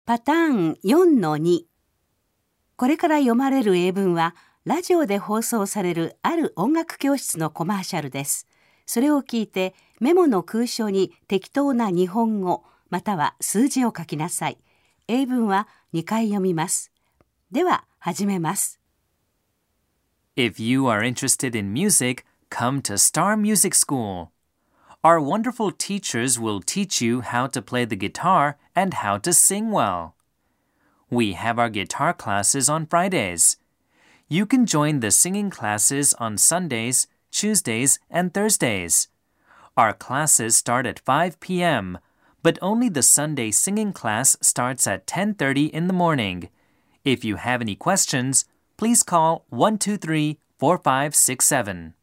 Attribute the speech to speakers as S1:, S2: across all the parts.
S1: パターン 4-2 これから読まれる英文はラジオで放送されるある音楽教室のコマーシャルです。それを聞いてメモの空所に適当な日本語または数字を書きなさい。英文は2回読みます。では始めます。
S2: If you are interested in music, come to Star Music School.Our wonderful teachers will teach you how to play the guitar and how to sing well. We have our guitar classes on Fridays. You can join the singing classes on Sundays, Tuesdays, and Thursdays. Our classes start at 5 p.m., but only the Sunday singing class starts at 10:30 in the morning. If you have any questions, please call 123-4567.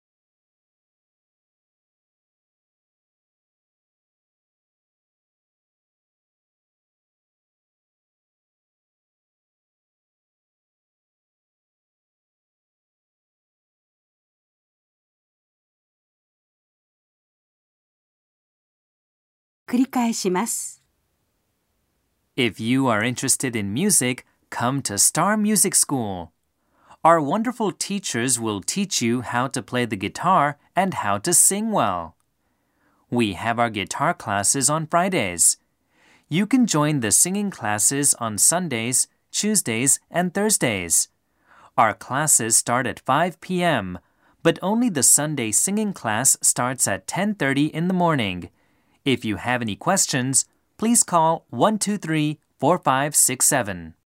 S1: 繰り返します。
S2: If you are interested in music, come to Star Music School. Our wonderful teachers will teach you how to play the guitar and how to sing well. We have our guitar classes on Fridays. You can join the singing classes on Sundays, Tuesdays, and Thursdays. Our classes start at 5 p.m., but only the Sunday singing class starts at 10:30 in the morning.If you have any questions, please call 123-4567.